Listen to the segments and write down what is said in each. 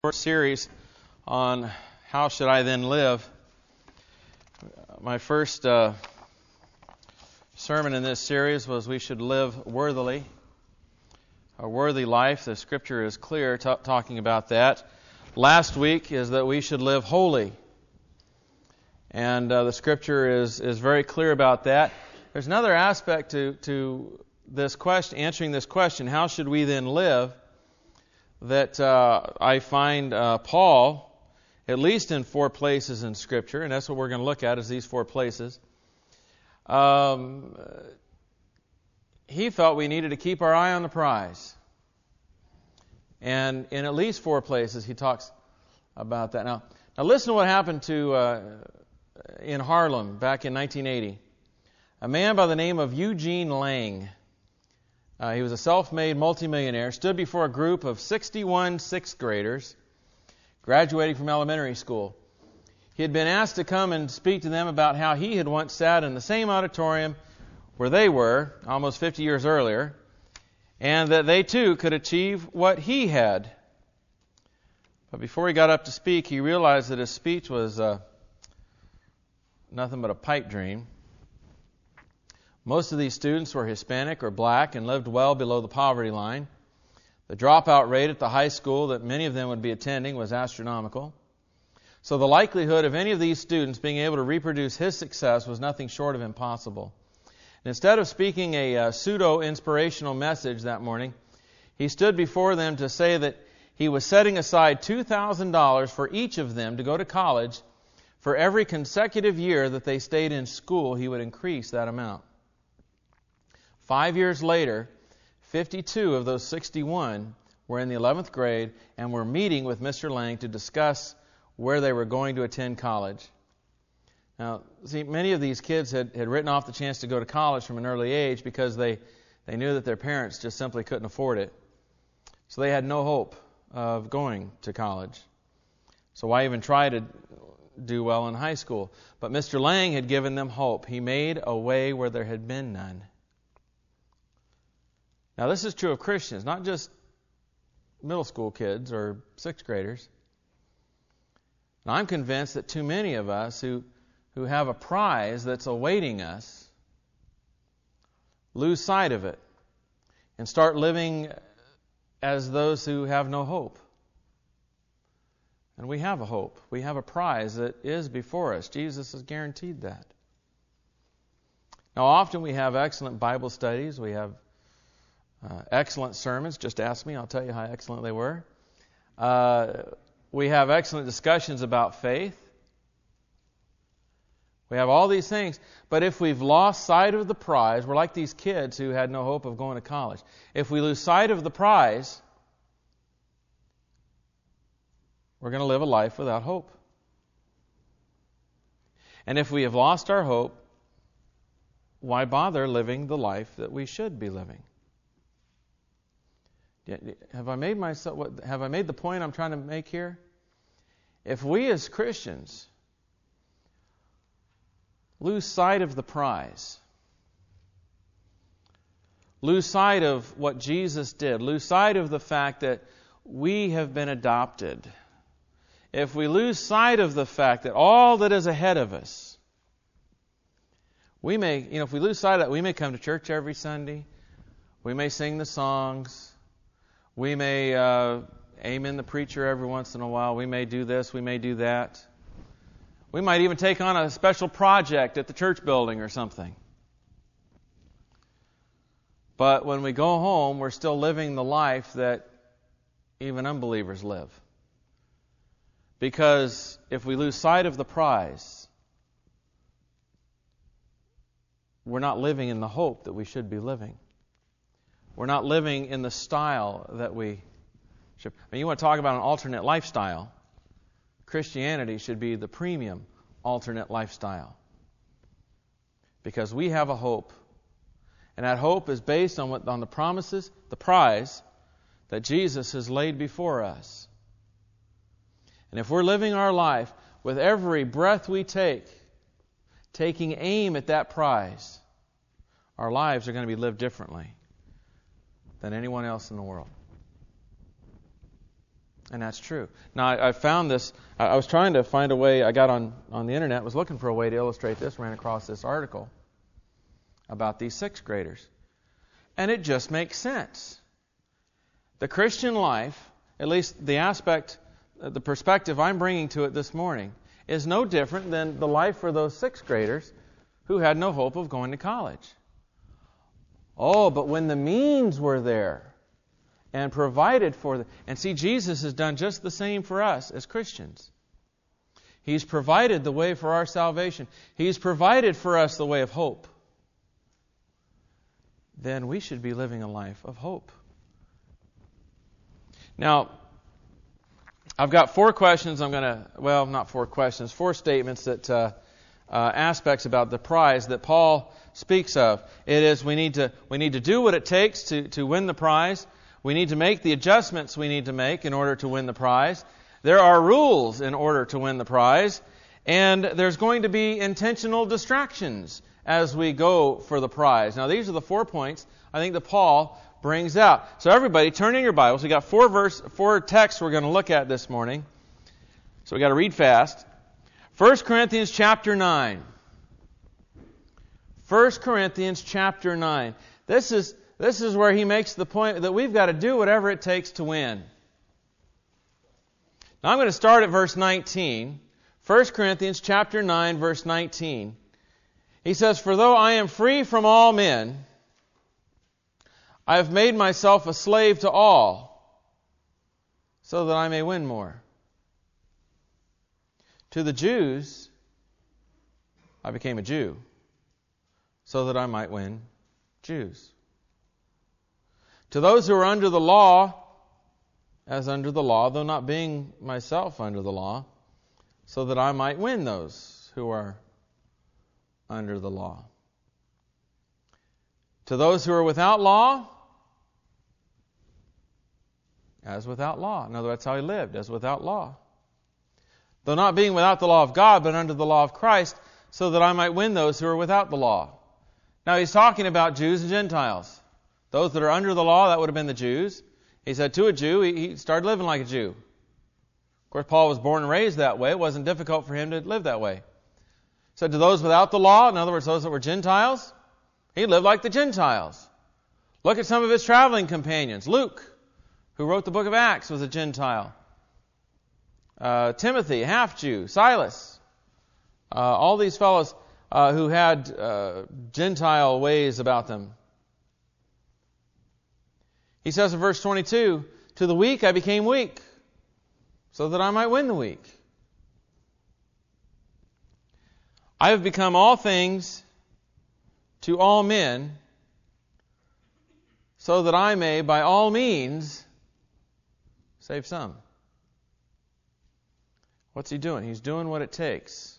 Short series on how should I then live. My first sermon in this series was we should live worthily, a worthy life. The Scripture is clear talking about that. Last week is that we should live holy, and the Scripture is very clear about that. There's another aspect to this question, answering this question: how should we then live? That I find Paul, at least in 4 places in Scripture, and that's what we're going to look at, is these 4 places. He felt we needed to keep our eye on the prize. And in at least 4 places he talks about that. Now listen to what happened in Harlem back in 1980. A man by the name of Eugene Lang. He was a self-made multimillionaire, stood before a group of 61 sixth graders graduating from elementary school. He had been asked to come and speak to them about how he had once sat in the same auditorium where they were almost 50 years earlier, and that they too could achieve what he had. But before he got up to speak, he realized that his speech was nothing but a pipe dream. Most of these students were Hispanic or black and lived well below the poverty line. The dropout rate at the high school that many of them would be attending was astronomical. So the likelihood of any of these students being able to reproduce his success was nothing short of impossible. And instead of speaking a pseudo-inspirational message that morning, he stood before them to say that he was setting aside $2,000 for each of them to go to college. For every consecutive year that they stayed in school, he would increase that amount. 5 years later, 52 of those 61 were in the 11th grade and were meeting with Mr. Lang to discuss where they were going to attend college. Now, see, many of these kids had written off the chance to go to college from an early age because they knew that their parents just simply couldn't afford it. So they had no hope of going to college. So why even try to do well in high school? But Mr. Lang had given them hope. He made a way where there had been none. Now, this is true of Christians, not just middle school kids or 6th graders. And I'm convinced that too many of us who have a prize that's awaiting us lose sight of it and start living as those who have no hope. And we have a hope. We have a prize that is before us. Jesus has guaranteed that. Now, often we have excellent Bible studies. We have excellent sermons. Just ask me, I'll tell you how excellent they were. We have excellent discussions about faith. We have all these things. But if we've lost sight of the prize, we're like these kids who had no hope of going to college. If we lose sight of the prize, we're going to live a life without hope. And if we have lost our hope, why bother living the life that we should be living? Have I made the point I'm trying to make here? If we as Christians lose sight of the prize, lose sight of what Jesus did, lose sight of the fact that we have been adopted, if we lose sight of the fact that all that is ahead of us, if we lose sight of that, we may come to church every Sunday, we may sing the songs, we may amen the preacher every once in a while. We may do this. We may do that. We might even take on a special project at the church building or something. But when we go home, we're still living the life that even unbelievers live. Because if we lose sight of the prize, we're not living in the hope that we should be living. We're not living in the style that we should. I mean, you want to talk about an alternate lifestyle. Christianity should be the premium alternate lifestyle. Because we have a hope. And that hope is based on the promises, the prize that Jesus has laid before us. And if we're living our life with every breath we take, taking aim at that prize, our lives are going to be lived differently than anyone else in the world. And that's true. Now, I found this. I was trying to find a way. I got on the internet, was looking for a way to illustrate this, ran across this article about these sixth graders. And it just makes sense. The Christian life, at least the perspective I'm bringing to it this morning, is no different than the life for those sixth graders who had no hope of going to college. Oh, but when the means were there, and provided for them. And see, Jesus has done just the same for us as Christians. He's provided the way for our salvation. He's provided for us the way of hope. Then we should be living a life of hope. Now, I've got four questions. Four statements that aspects about the prize that Paul speaks of. It is we need to do what it takes to win the prize. We need to make the adjustments we need to make in order to win the prize. There are rules in order to win the prize. And there's going to be intentional distractions as we go for the prize. Now, these are the 4 points I think that Paul brings out. So everybody, turn in your Bibles. We've got four texts we're going to look at this morning. So we've got to read fast. 1 Corinthians chapter 9. 1 Corinthians chapter 9. This is where he makes the point that we've got to do whatever it takes to win. Now I'm going to start at verse 19. 1 Corinthians chapter 9, verse 19. He says, "For though I am free from all men, I have made myself a slave to all, so that I may win more. To the Jews, I became a Jew, so that I might win Jews. To those who are under the law, as under the law, though not being myself under the law, so that I might win those who are under the law. To those who are without law, as without law." In other words, that's how he lived, as without law. "Though not being without the law of God, but under the law of Christ, so that I might win those who are without the law." Now he's talking about Jews and Gentiles. Those that are under the law, that would have been the Jews. He said to a Jew, he started living like a Jew. Of course, Paul was born and raised that way. It wasn't difficult for him to live that way. He said to those without the law, in other words, those that were Gentiles, he lived like the Gentiles. Look at some of his traveling companions. Luke, who wrote the book of Acts, was a Gentile. Timothy, half-Jew. Silas. All these fellows who had Gentile ways about them. He says in verse 22, "To the weak I became weak, so that I might win the weak. I have become all things to all men, so that I may by all means save some." What's he doing? He's doing what it takes.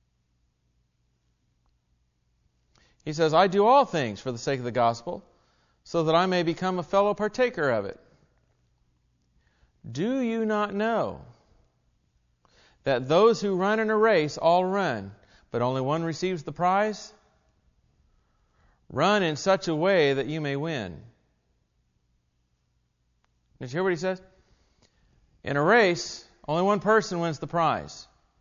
He says, "I do all things for the sake of the gospel, so that I may become a fellow partaker of it. Do you not know that those who run in a race all run, but only one receives the prize? Run in such a way that you may win." Did you hear what he says? In a race, only one person wins the prize.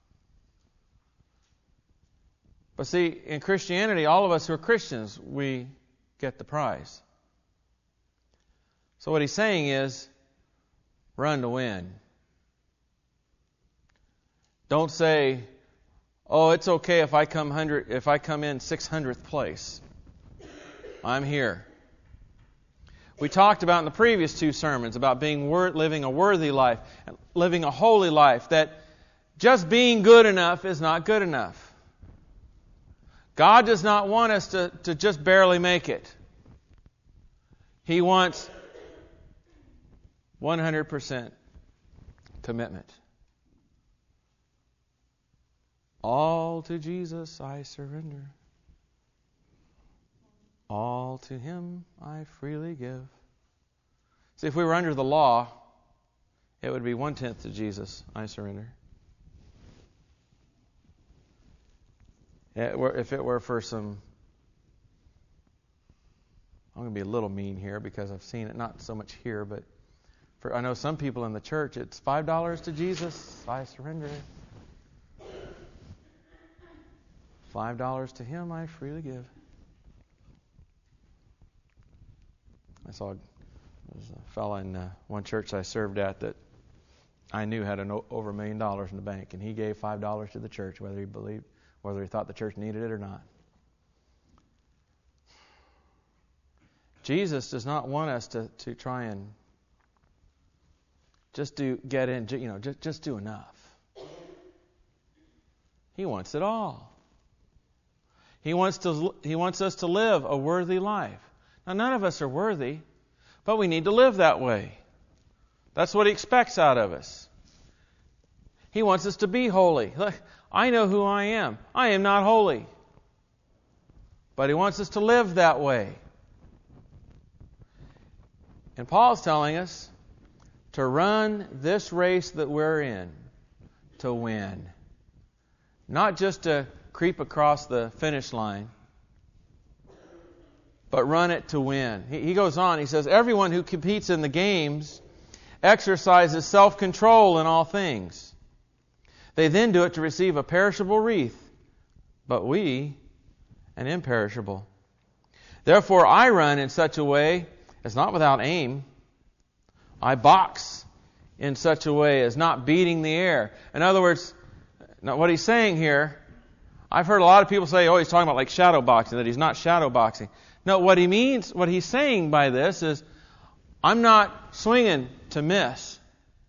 But see, in Christianity, all of us who are Christians, we get the prize. So what he's saying is, run to win. Don't say, "Oh, it's okay if I come in 600th place. I'm here." We talked about in the previous two sermons about living a worthy life, living a holy life, that just being good enough is not good enough. God does not want us to just barely make it. He wants 100% commitment. "All to Jesus I surrender. All to Him I freely give." See, if we were under the law, it would be 1/10 to Jesus I surrender. If it were for some, I'm going to be a little mean here because I've seen it, not so much here, but I know some people in the church, it's $5 to Jesus, I surrender. $5 to Him I freely give. I saw there was a fellow in one church I served at that I knew had over $1 million in the bank, and he gave $5 to the church, whether he thought the church needed it or not. Jesus does not want us to try and just do enough. He wants it all. He wants us to live a worthy life. Now, none of us are worthy, but we need to live that way. That's what He expects out of us. He wants us to be holy. Look, I know who I am. I am not holy. But He wants us to live that way. And Paul's telling us to run this race that we're in to win. Not just to creep across the finish line, but run it to win. He goes on, he says, everyone who competes in the games exercises self-control in all things. They then do it to receive a perishable wreath, but we an imperishable. Therefore I run in such a way as not without aim. I box in such a way as not beating the air. In other words, what he's saying here, I've heard a lot of people say, he's talking about like shadow boxing, that he's not shadow boxing. No, what he's saying by this is, I'm not swinging to miss.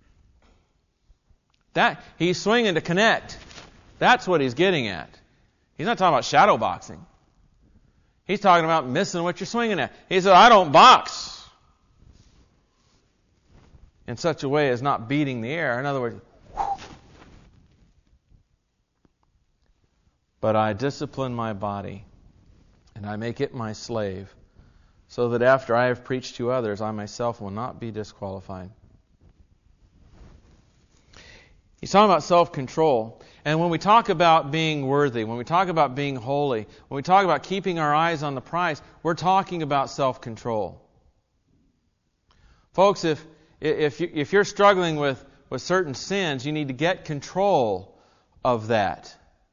That he's swinging to connect. That's what he's getting at. He's not talking about shadow boxing. He's talking about missing what you're swinging at. He said, I don't box in such a way as not beating the air. In other words, but I discipline my body, and I make it my slave, so that after I have preached to others, I myself will not be disqualified. He's talking about self-control. And when we talk about being worthy, when we talk about being holy, when we talk about keeping our eyes on the prize, we're talking about self-control. Folks, if you're struggling with certain sins, you need to get control of that.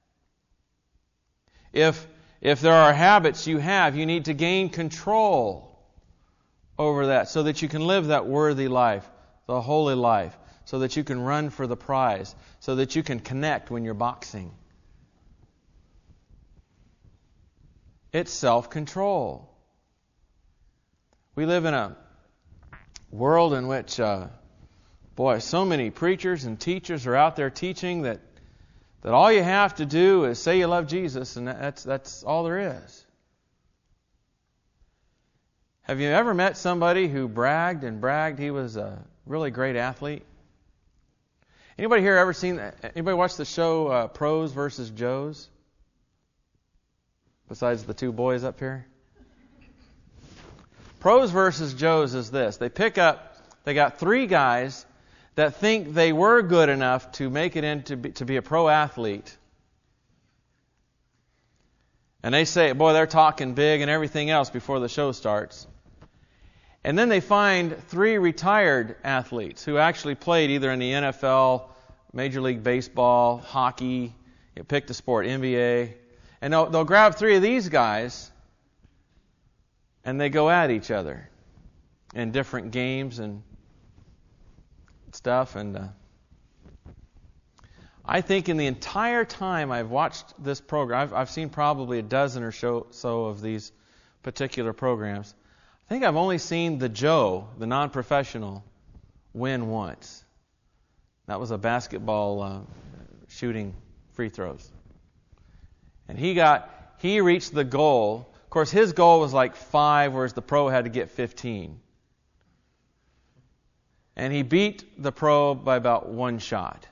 If there are habits you have, you need to gain control over that so that you can live that worthy life, the holy life, so that you can run for the prize, so that you can connect when you're boxing. It's self-control. We live in a world in which, so many preachers and teachers are out there teaching that all you have to do is say you love Jesus, and that's all there is. Have you ever met somebody who bragged he was a really great athlete? Anybody here ever seen that? Anybody watch the show Pros versus Joes? Besides the two boys up here? Pros versus Joes is this. They got three guys that think they were good enough to make it to be a pro athlete. And they say, they're talking big and everything else before the show starts. And then they find three retired athletes who actually played either in the NFL, Major League Baseball, hockey, pick the sport, NBA. And they'll grab three of these guys and they go at each other in different games and stuff. And I think in the entire time I've watched this program, I've seen probably a dozen or so of these particular programs. I think I've only seen the Joe, the non-professional, win once. That was a basketball shooting free throws. And he reached the goal. Of course, his goal was like 5, whereas the pro had to get 15. And he beat the pro by about 1 shot.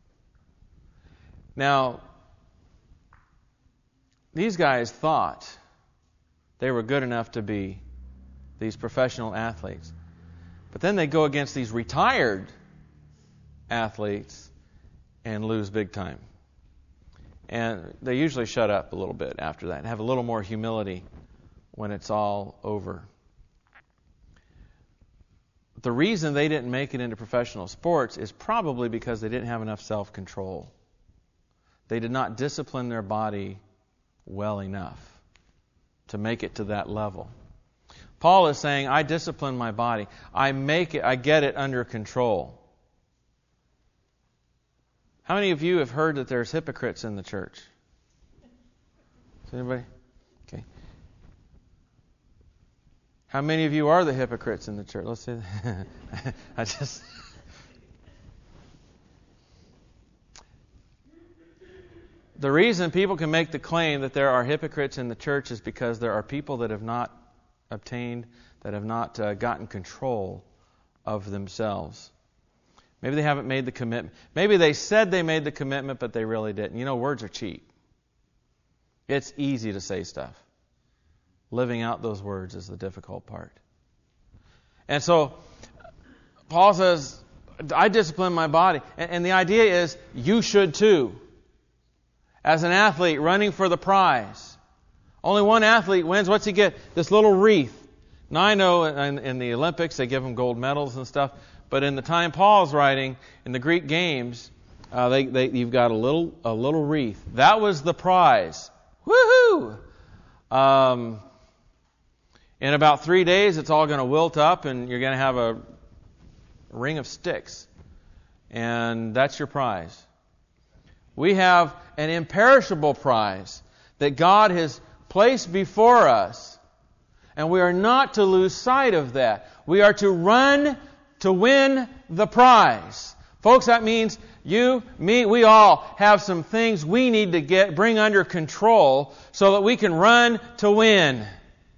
Now, these guys thought they were good enough to be these professional athletes. But then they go against these retired athletes and lose big time. And they usually shut up a little bit after that and have a little more humility when it's all over. the reason they didn't make it into professional sports is probably because they didn't have enough self-control. They did not discipline their body well enough to make it to that level. Paul is saying, I discipline my body. I get it under control. How many of you have heard that there's hypocrites in the church? Is anybody? Okay. How many of you are the hypocrites in the church? Let's say that. The reason people can make the claim that there are hypocrites in the church is because there are people that have not gotten control of themselves. Maybe they haven't made the commitment. Maybe they said they made the commitment, but they really didn't. You know, words are cheap. It's easy to say stuff. Living out those words is the difficult part. And so, Paul says, I discipline my body. And the idea is, you should too. As an athlete running for the prize. Only one athlete wins. What's he get? This little wreath. Now I know in the Olympics they give them gold medals and stuff. But in the time Paul's writing, in the Greek games, you've got a little wreath. That was the prize. Woohoo! In about 3 days, it's all going to wilt up, and you're going to have a ring of sticks. And that's your prize. We have an imperishable prize that God has placed before us. And we are not to lose sight of that. We are to run to win the prize. Folks, that means you, me, we all have some things we need to bring under control so that we can run to win.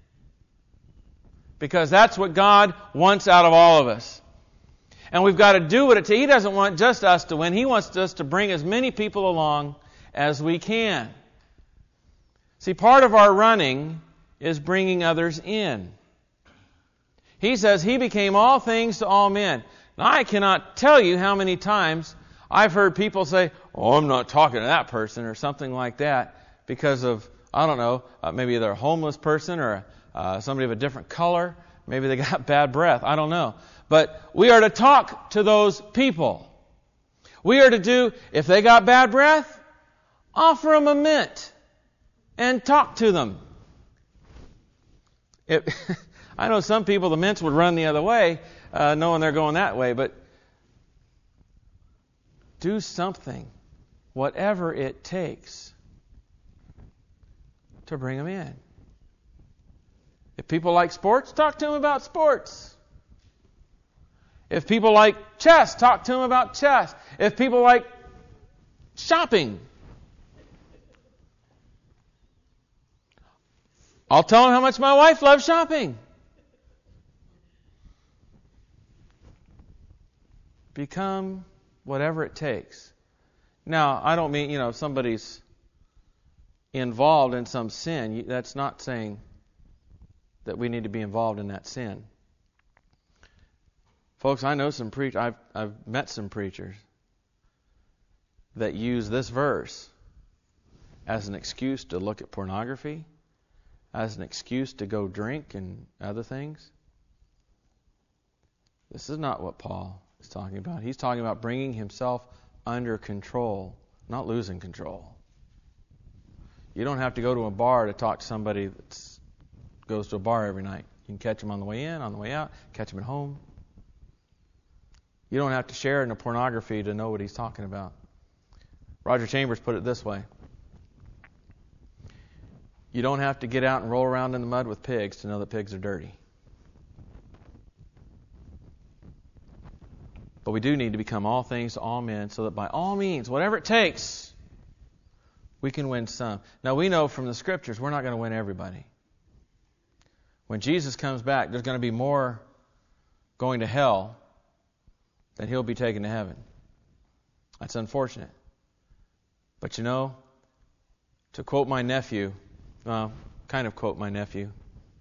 Because that's what God wants out of all of us. And we've got to do what it takes. He doesn't want just us to win. He wants us to bring as many people along as we can. See, part of our running is bringing others in. He says He became all things to all men. Now, I cannot tell you how many times I've heard people say, oh, I'm not talking to that person or something like that because of, I don't know, maybe they're a homeless person or somebody of a different color. Maybe they got bad breath. I don't know. But we are to talk to those people. We are to do, if they got bad breath, offer them a mint and talk to them. I know some people, the mints would run the other way, knowing they're going that way, but do something, whatever it takes, to bring them in. If people like sports, talk to them about sports. If people like chess, talk to them about chess. If people like shopping, I'll tell them how much my wife loves shopping. Become whatever it takes. Now, I don't mean, if somebody's involved in some sin, that's not saying that we need to be involved in that sin. Folks, I know some preachers, I've met some preachers that use this verse as an excuse to look at pornography, as an excuse to go drink and other things. This is not what Paul is talking about. He's talking about bringing himself under control, not losing control. You don't have to go to a bar to talk to somebody that goes to a bar every night. You can catch them on the way in, on the way out, catch them at home. You don't have to share in the pornography to know what he's talking about. Roger Chambers put it this way. You don't have to get out and roll around in the mud with pigs to know that pigs are dirty. But we do need to become all things to all men so that by all means, whatever it takes, we can win some. Now we know from the Scriptures we're not going to win everybody. When Jesus comes back, there's going to be more going to hell than He'll be taken to heaven. That's unfortunate. But to quote my nephew, kind of quote my nephew,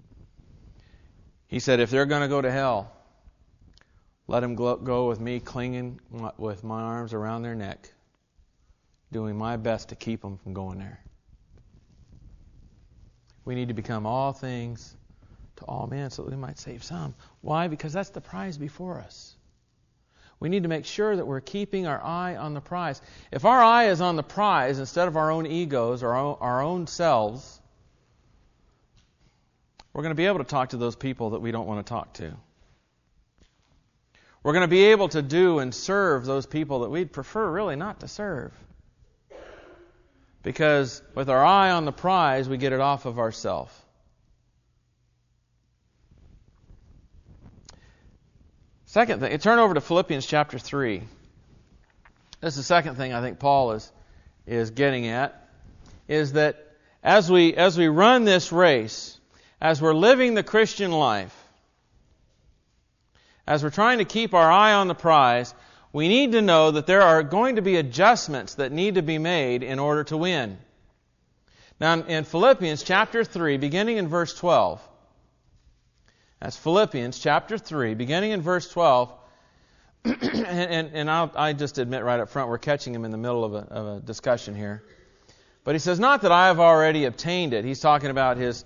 he said, if they're going to go to hell, let them go with me clinging with my arms around their neck, doing my best to keep them from going there. We need to become all things to all men so that we might save some. Why? Because that's the prize before us. We need to make sure that we're keeping our eye on the prize. If our eye is on the prize instead of our own egos or our own selves, we're going to be able to talk to those people that we don't want to talk to. We're going to be able to do and serve those people that we'd prefer really not to serve. Because with our eye on the prize, we get it off of ourselves. Second thing, turn over to Philippians chapter 3. This is the second thing I think Paul is getting at, is that as we run this race, as we're living the Christian life, as we're trying to keep our eye on the prize, we need to know that there are going to be adjustments that need to be made in order to win. Now, in Philippians chapter 3, beginning in verse 12, that's Philippians chapter 3, beginning in verse 12. and I just admit right up front, we're catching him in the middle of a discussion here. But he says, not that I have already obtained it. He's talking about his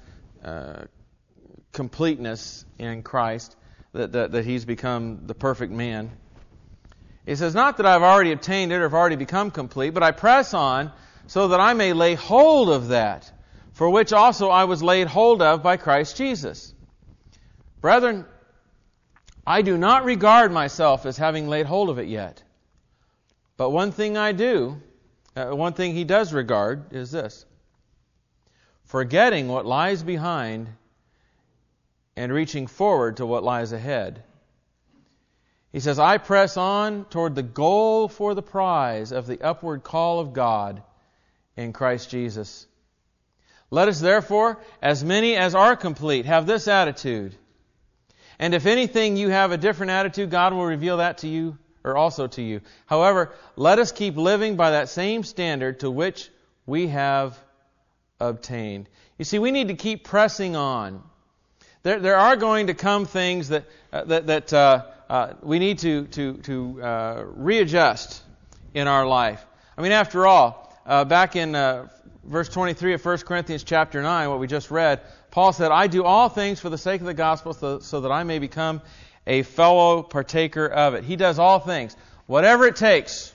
completeness in Christ, that he's become the perfect man. He says, not that I've already obtained it or have already become complete, but I press on so that I may lay hold of that, for which also I was laid hold of by Christ Jesus. Brethren, I do not regard myself as having laid hold of it yet. But one thing I do, one thing he does regard is this: forgetting what lies behind and reaching forward to what lies ahead. He says, I press on toward the goal for the prize of the upward call of God in Christ Jesus. Let us therefore, as many as are complete, have this attitude. And if anything you have a different attitude, God will reveal that to you, or also to you. However, let us keep living by that same standard to which we have obtained. You see, we need to keep pressing on. There are going to come things that we need to readjust in our life. I mean, after all, back in verse 23 of 1 Corinthians chapter 9, what we just read, Paul said, I do all things for the sake of the gospel so that I may become a fellow partaker of it. He does all things. Whatever it takes.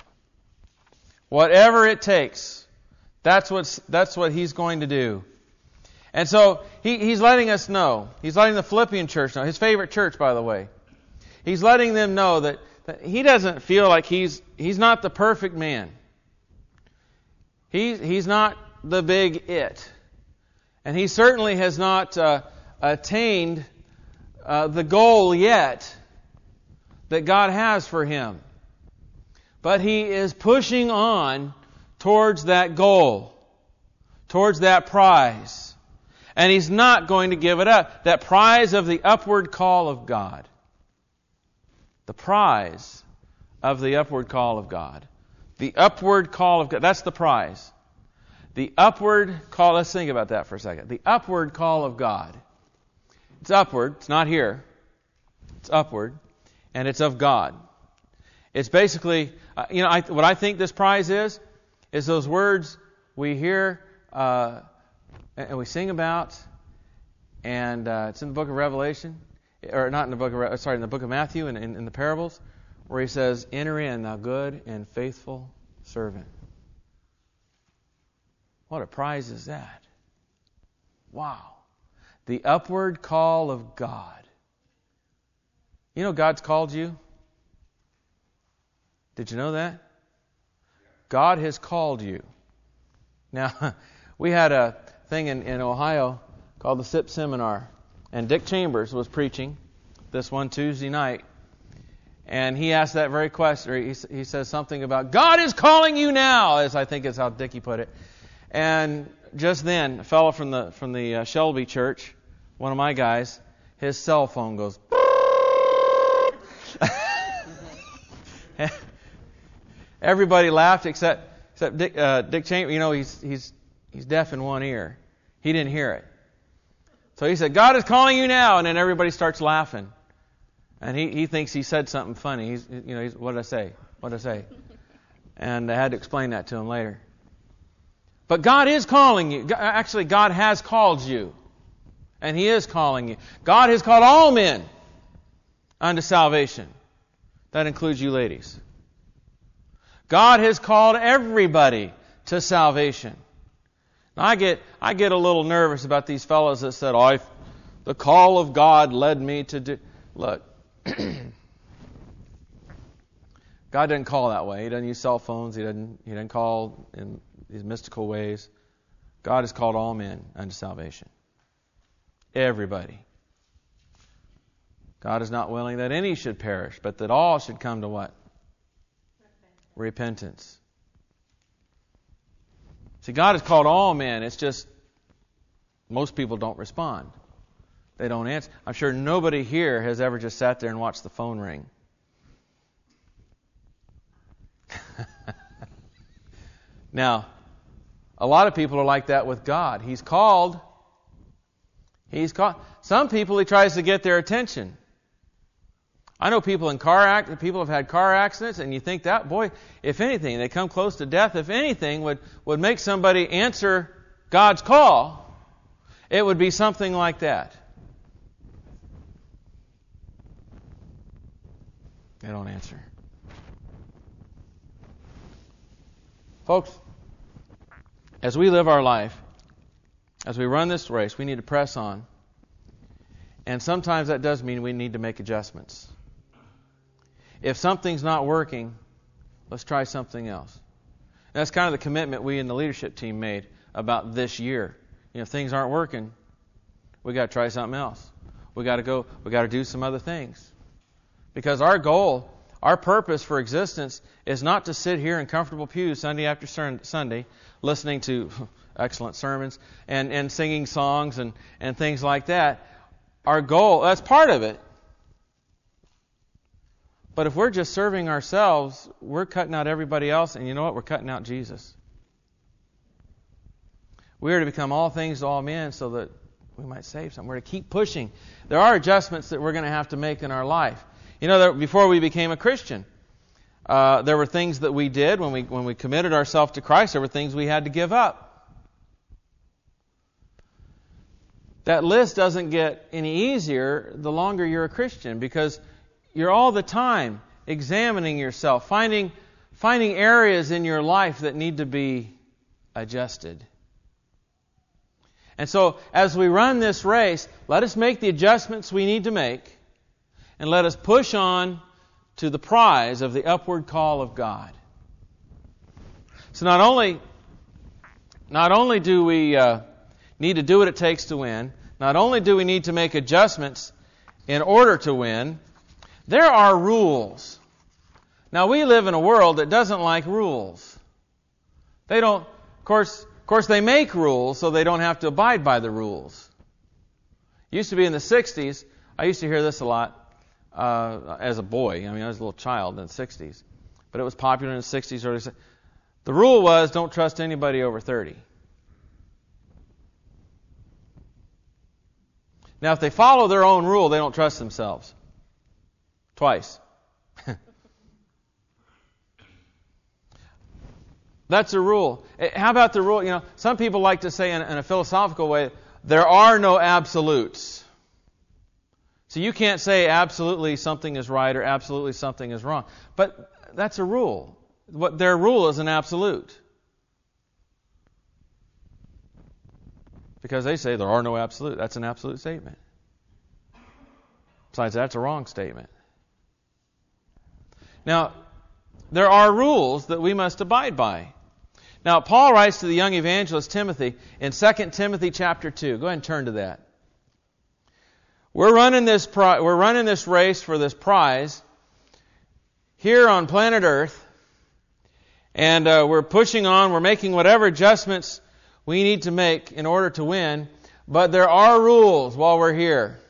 Whatever it takes. That's what he's going to do. And so he's letting us know. He's letting the Philippian church know. His favorite church, by the way. He's letting them know that he doesn't feel like he's not the perfect man. He's not the big it. And he certainly has not attained the goal yet that God has for him. But he is pushing on towards that goal, towards that prize. And he's not going to give it up. That prize of the upward call of God. The prize of the upward call of God. The upward call of God. That's the prize. The upward call, let's think about that for a second. The upward call of God. It's upward, it's not here. It's upward, and it's of God. It's basically, what I think this prize is those words we hear and we sing about, and it's in the book of Revelation, or not in the book of, in the book of Matthew and in the parables, where he says, enter in, thou good and faithful servant. What a prize is that? Wow. The upward call of God. You know God's called you? Did you know that? God has called you. Now, we had a thing in Ohio called the SIP Seminar, and Dick Chambers was preaching this one Tuesday night, and he asked that very question. He says something about, God is calling you now, as I think is how Dickie put it. And just then, a fellow from the Shelby church, one of my guys, his cell phone goes. Everybody laughed except Dick Chambers. He's deaf in one ear. He didn't hear it. So he said, God is calling you now, and then everybody starts laughing. And he thinks he said something funny. What did I say? What did I say? And I had to explain that to him later. But God is calling you. Actually, God has called you. And He is calling you. God has called all men unto salvation. That includes you ladies. God has called everybody to salvation. Now, I get a little nervous about these fellows that said, the call of God led me to do... Look, God doesn't call that way. He doesn't use cell phones. He doesn't call in these mystical ways. God has called all men unto salvation. Everybody. God is not willing that any should perish, but that all should come to what? Repentance. See, God has called all men. It's just most people don't respond. They don't answer. I'm sure nobody here has ever just sat there and watched the phone ring. Now, a lot of people are like that with God. He's called. Some people He tries to get their attention. I know people people have had car accidents, and you think that, boy, if anything, they come close to death, if anything would make somebody answer God's call, it would be something like that. They don't answer. Folks, as we live our life, as we run this race, we need to press on. And sometimes that does mean we need to make adjustments. If something's not working, let's try something else. And that's kind of the commitment we in the leadership team made about this year. If things aren't working, we got to try something else. We got to do some other things. Because our goal, our purpose for existence is not to sit here in comfortable pews Sunday after Sunday listening to excellent sermons and singing songs and things like that. Our goal, that's part of it. But if we're just serving ourselves, we're cutting out everybody else, and you know what? We're cutting out Jesus. We are to become all things to all men so that we might save some. We're to keep pushing. There are adjustments that we're going to have to make in our life. Before we became a Christian, there were things that we did when we committed ourselves to Christ. There were things we had to give up. That list doesn't get any easier the longer you're a Christian, because you're all the time examining yourself, finding areas in your life that need to be adjusted. And so, as we run this race, let us make the adjustments we need to make, and let us push on to the prize of the upward call of God. So not only do we need to do what it takes to win, not only do we need to make adjustments in order to win, there are rules. Now, we live in a world that doesn't like rules. They don't, of course, they make rules so they don't have to abide by the rules. It used to be in the 60s, I used to hear this a lot as a boy. I was a little child in the 60s. But it was popular in the 60s, early 60s. The rule was, don't trust anybody over 30. Now, if they follow their own rule, they don't trust themselves. Twice. That's a rule. How about the rule? Some people like to say in a philosophical way, there are no absolutes. So you can't say absolutely something is right or absolutely something is wrong. But that's a rule. Their rule is an absolute. Because they say there are no absolute. That's an absolute statement. Besides, that's a wrong statement. Now, there are rules that we must abide by. Now, Paul writes to the young evangelist Timothy in 2 Timothy chapter 2. Go ahead and turn to that. We're running this race for this prize here on planet Earth, and we're pushing on. We're making whatever adjustments we need to make in order to win, but there are rules while we're here.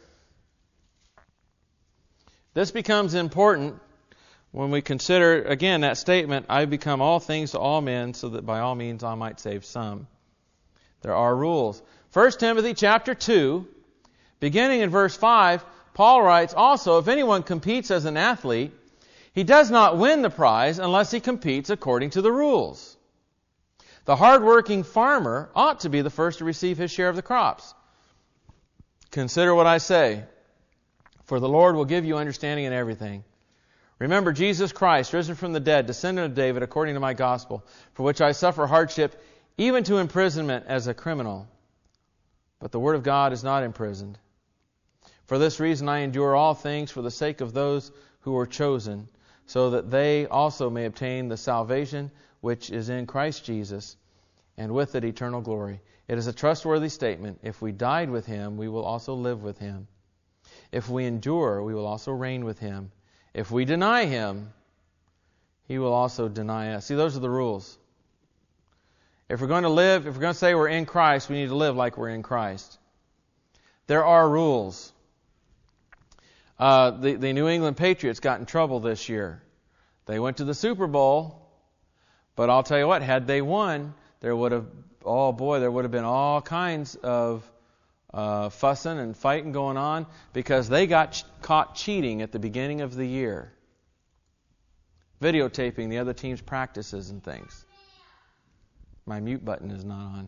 This becomes important when we consider, again, that statement, I become all things to all men so that by all means I might save some. There are rules. 1 Timothy chapter 2, beginning in verse 5, Paul writes, also, if anyone competes as an athlete, he does not win the prize unless he competes according to the rules. The hard-working farmer ought to be the first to receive his share of the crops. Consider what I say, for the Lord will give you understanding in everything. Remember Jesus Christ, risen from the dead, descendant of David, according to my gospel, for which I suffer hardship, even to imprisonment as a criminal. But the word of God is not imprisoned. For this reason I endure all things for the sake of those who are chosen, so that they also may obtain the salvation which is in Christ Jesus, and with it eternal glory. It is a trustworthy statement. If we died with Him, we will also live with Him. If we endure, we will also reign with Him. If we deny Him, He will also deny us. See, those are the rules. If we're going to live, if we're going to say we're in Christ, we need to live like we're in Christ. There are rules. The New England Patriots got in trouble this year. They went to the Super Bowl, but I'll tell you what, had they won, there would have been all kinds of fussing and fighting going on because they got caught cheating at the beginning of the year. Videotaping the other team's practices and things. My mute button is not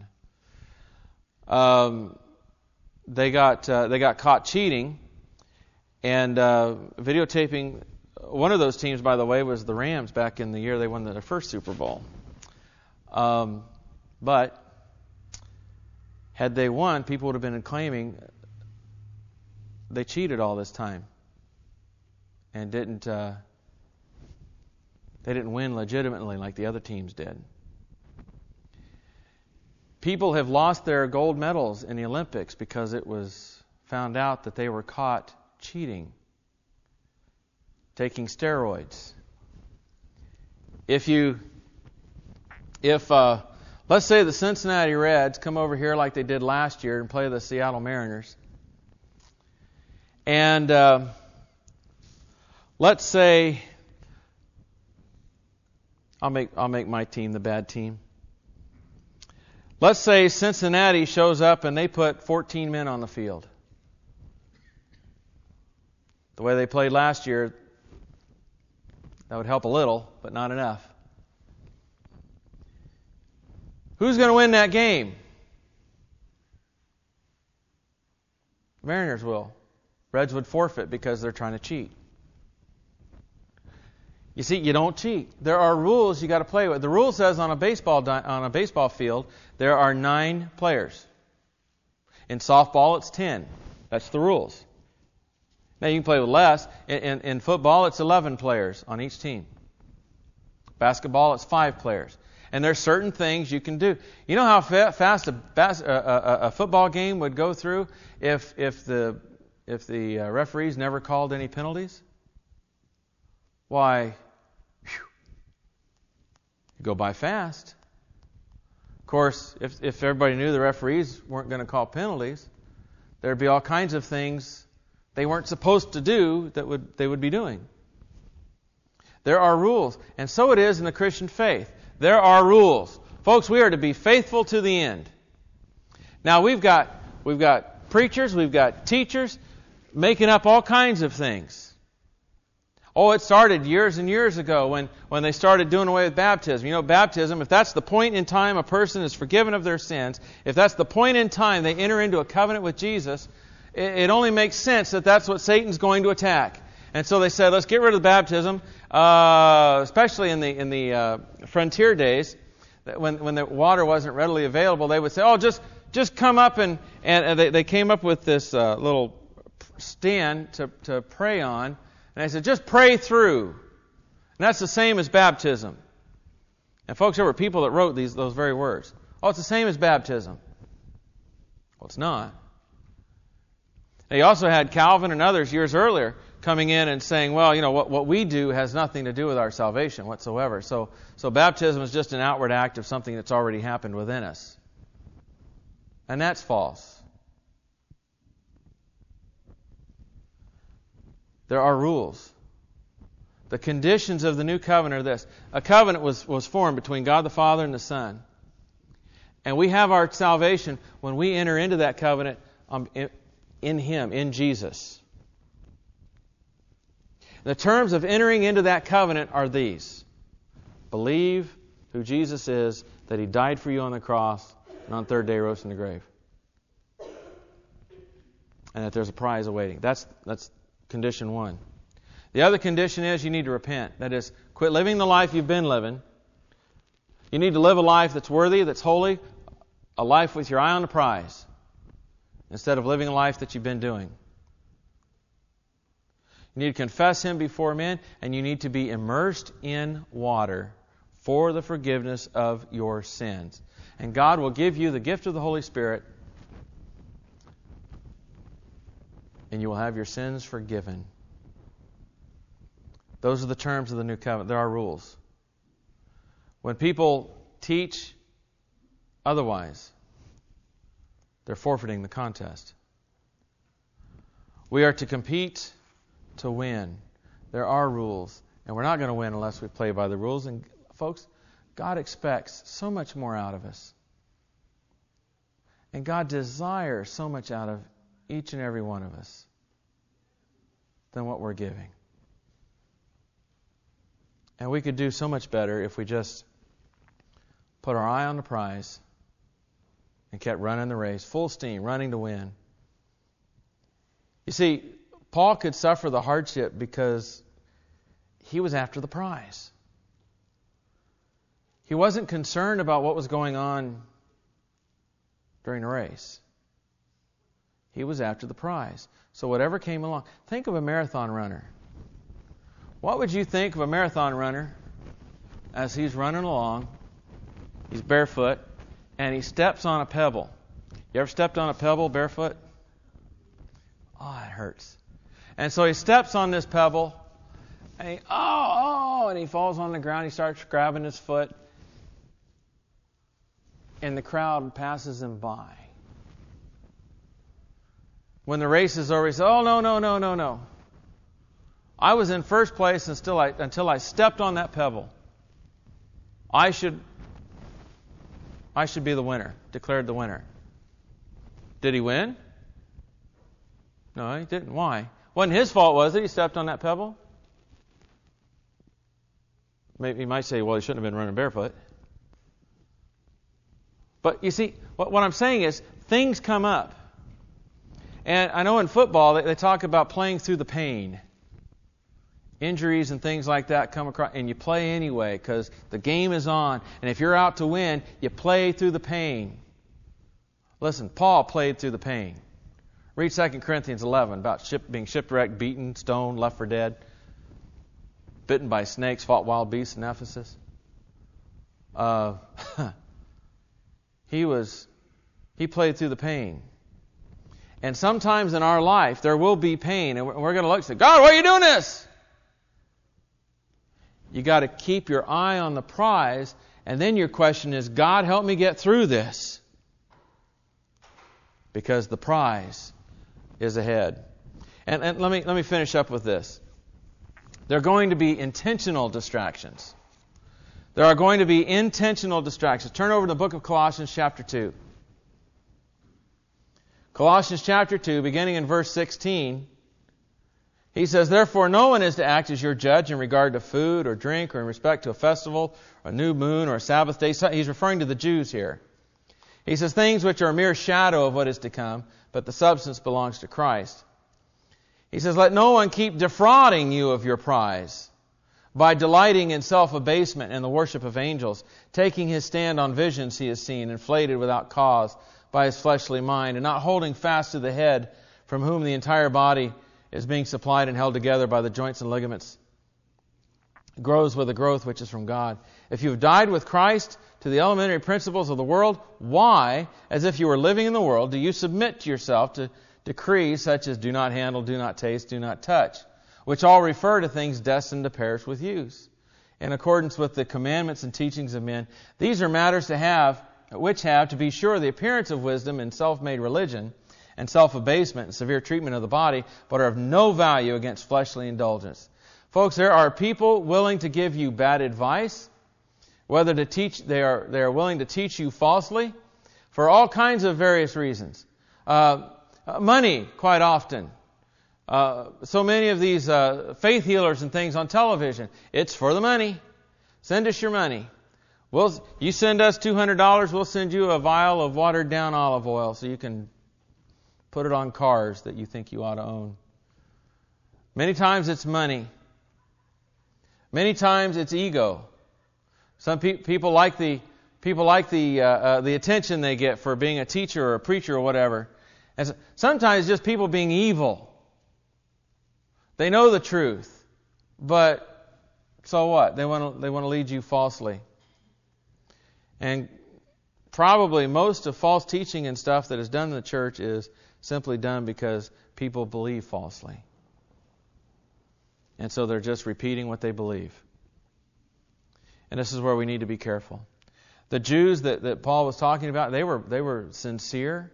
on. They got caught cheating and videotaping. One of those teams, by the way, was the Rams back in the year they won their first Super Bowl. But had they won, people would have been claiming they cheated all this time and they didn't win legitimately like the other teams did. People have lost their gold medals in the Olympics because it was found out that they were caught cheating, taking steroids. If let's say the Cincinnati Reds come over here like they did last year and play the Seattle Mariners, and let's say I'll make my team the bad team. Let's say Cincinnati shows up and they put 14 men on the field. The way they played last year, that would help a little, but not enough. Who's going to win that game? Mariners will. Reds would forfeit because they're trying to cheat. You see, you don't cheat. There are rules you got to play with. The rule says on a baseball field there are 9 players. In softball, it's 10. That's the rules. Now you can play with less. In football, it's 11 players on each team. Basketball, it's 5 players. And there's certain things you can do. You know how fast a football game would go through if the referees never called any penalties? Why, you go by fast. Of course, if everybody knew the referees weren't going to call penalties, there'd be all kinds of things they weren't supposed to do that they would be doing. There are rules, and so it is in the Christian faith. There are rules. Folks, we are to be faithful to the end. Now we've got preachers, we've got teachers making up all kinds of things. Oh, it started years and years ago when they started doing away with baptism. You know, baptism, if that's the point in time a person is forgiven of their sins, if that's the point in time they enter into a covenant with Jesus, it only makes sense that that's what Satan's going to attack. And so they said, let's get rid of the baptism, especially in the frontier days, when the water wasn't readily available. They would say, oh, just come up and they came up with this little stand to pray on. And I said, just pray through. And that's the same as baptism. And folks, there were people that wrote those very words. Oh, it's the same as baptism. Well, it's not. They also had Calvin and others years earlier coming in and saying, well, you know, what we do has nothing to do with our salvation whatsoever. So baptism is just an outward act of something that's already happened within us. And that's false. There are rules. The conditions of the new covenant are this. A covenant was formed between God the Father and the Son. And we have our salvation when we enter into that covenant in Him, in Jesus. The terms of entering into that covenant are these. Believe who Jesus is, that He died for you on the cross, and on the third day rose from the grave. and that there's a prize awaiting. That's condition one. The other condition is you need to repent. That is, quit living the life you've been living. You need to live a life that's worthy, that's holy, a life with your eye on the prize, instead of living a life that you've been doing. You need to confess Him before men, and you need to be immersed in water for the forgiveness of your sins. And God will give you the gift of the Holy Spirit, and you will have your sins forgiven. Those are the terms of the new covenant. There are rules. When people teach otherwise, they're forfeiting the contest. We are to compete to win. There are rules, and we're not going to win unless we play by the rules. And folks, God expects so much more out of us. And God desires so much out of each and every one of us than what we're giving. And we could do so much better if we just put our eye on the prize and kept running the race, full steam, running to win. You see, Paul could suffer the hardship because he was after the prize. He wasn't concerned about what was going on during the race. He was after the prize. So whatever came along. Think of a marathon runner. What would you think of a marathon runner as he's running along? He's barefoot, and he steps on a pebble. You ever stepped on a pebble barefoot? Oh, it hurts. And so he steps on this pebble, and he falls on the ground. He starts grabbing his foot, and the crowd passes him by. When the race is over, he says, "Oh, no. I was in first place until I stepped on that pebble. I should be the winner," declared the winner. Did he win? No, he didn't. Why? Wasn't his fault, was it? He stepped on that pebble? Maybe you might say, well, he shouldn't have been running barefoot. But you see, what I'm saying is, things come up. And I know in football, they talk about playing through the pain. Injuries and things like that come across, and you play anyway because the game is on. And if you're out to win, you play through the pain. Listen, Paul played through the pain. Read 2 Corinthians 11 about being shipwrecked, beaten, stoned, left for dead, bitten by snakes, fought wild beasts in Ephesus. He played through the pain. And sometimes in our life, there will be pain, and we're going to look and say, "God, why are you doing this?" You got to keep your eye on the prize, and then your question is, "God, help me get through this," because the prize is ahead. And let me finish up with this. There are going to be intentional distractions. There are going to be intentional distractions. Turn over to the book of Colossians chapter 2. Colossians chapter 2, beginning in verse 16, he says, "Therefore no one is to act as your judge in regard to food or drink or in respect to a festival, or a new moon or a Sabbath day." So he's referring to the Jews here. He says, "Things which are a mere shadow of what is to come, but the substance belongs to Christ." He says, "Let no one keep defrauding you of your prize by delighting in self-abasement and the worship of angels, taking his stand on visions he has seen, inflated without cause by his fleshly mind, and not holding fast to the head, from whom the entire body is being supplied and held together by the joints and ligaments. It grows with a growth which is from God. If you have died with Christ to the elementary principles of the world, why, as if you were living in the world, do you submit to yourself to decrees such as do not handle, do not taste, do not touch, which all refer to things destined to perish with use, in accordance with the commandments and teachings of men? These are matters which have, to be sure, the appearance of wisdom in self-made religion and self-abasement and severe treatment of the body, but are of no value against fleshly indulgence." Folks, there are people willing to give you bad advice, whether to teach, they are willing to teach you falsely for all kinds of various reasons. Money, quite often. So many of these faith healers and things on television, it's for the money. Send us your money. You send us $200, we'll send you a vial of watered down olive oil so you can Put it on cars that you think you ought to own. Many times it's money. Many times it's ego. Some people like the attention they get for being a teacher or a preacher or whatever. And sometimes just people being evil. They know the truth, but so what? They want to lead you falsely. And probably most of false teaching and stuff that is done in the church is simply done because people believe falsely. And so they're just repeating what they believe. And this is where we need to be careful. The Jews that Paul was talking about, they were sincere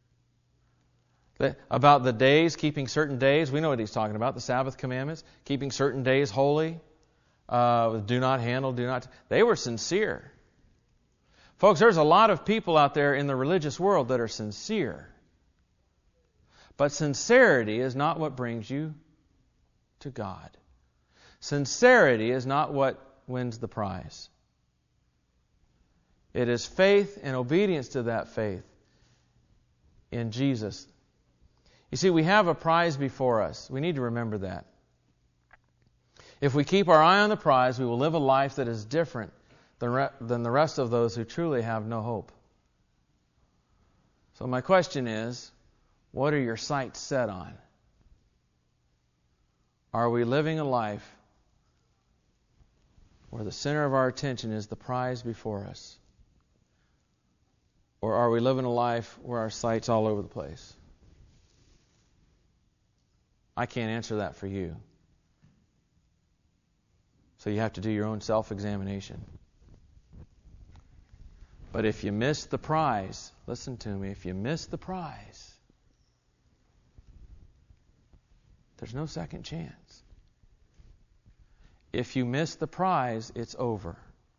about the days, keeping certain days. We know what he's talking about, the Sabbath commandments, keeping certain days holy, do not handle, do not... They were sincere. Folks, there's a lot of people out there in the religious world that are sincere. But sincerity is not what brings you to God. Sincerity is not what wins the prize. It is faith and obedience to that faith in Jesus. You see, we have a prize before us. We need to remember that. If we keep our eye on the prize, we will live a life that is different than the rest of those who truly have no hope. So my question is, what are your sights set on? Are we living a life where the center of our attention is the prize before us? Or are we living a life where our sight's all over the place? I can't answer that for you. So you have to do your own self-examination. But if you miss the prize, listen to me, if you miss the prize, there's no second chance. If you miss the prize, it's over.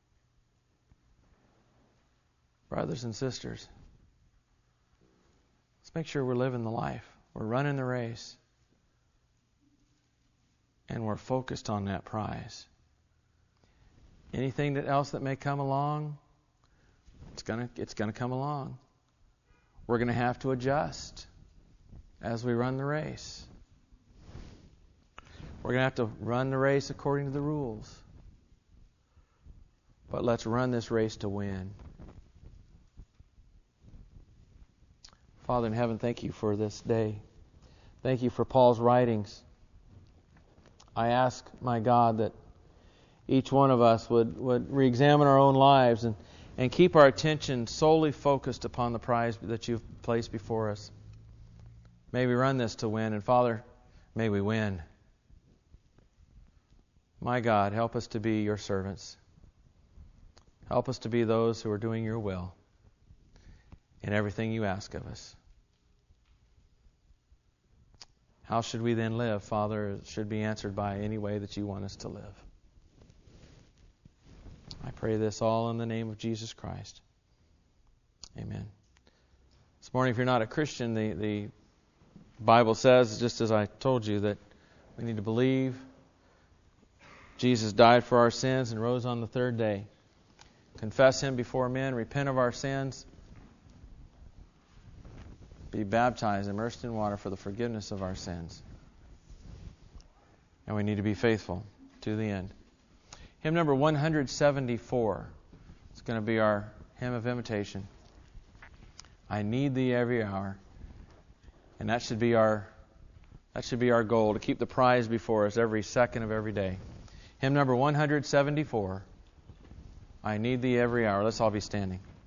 Brothers and sisters, let's make sure we're living the life. We're running the race. And we're focused on that prize. Anything else that may come along, it's gonna come along. We're going to have to adjust as we run the race. We're going to have to run the race according to the rules. But let's run this race to win. Father in heaven, thank you for this day. Thank you for Paul's writings. I ask, my God, that each one of us would re-examine our own lives and keep our attention solely focused upon the prize that you've placed before us. May we run this to win, and Father, may we win. My God, help us to be your servants. Help us to be those who are doing your will in everything you ask of us. How should we then live, Father? It should be answered by any way that you want us to live. I pray this all in the name of Jesus Christ. Amen. This morning, if you're not a Christian, the Bible says, just as I told you, that we need to believe Jesus died for our sins and rose on the third day. Confess Him before men, repent of our sins, be baptized, immersed in water for the forgiveness of our sins. And we need to be faithful to the end. Hymn number 174. It's going to be our hymn of invitation. I need Thee every hour. And that should be our goal, to keep the prize before us every second of every day. Hymn number 174. I need Thee every hour. Let's all be standing.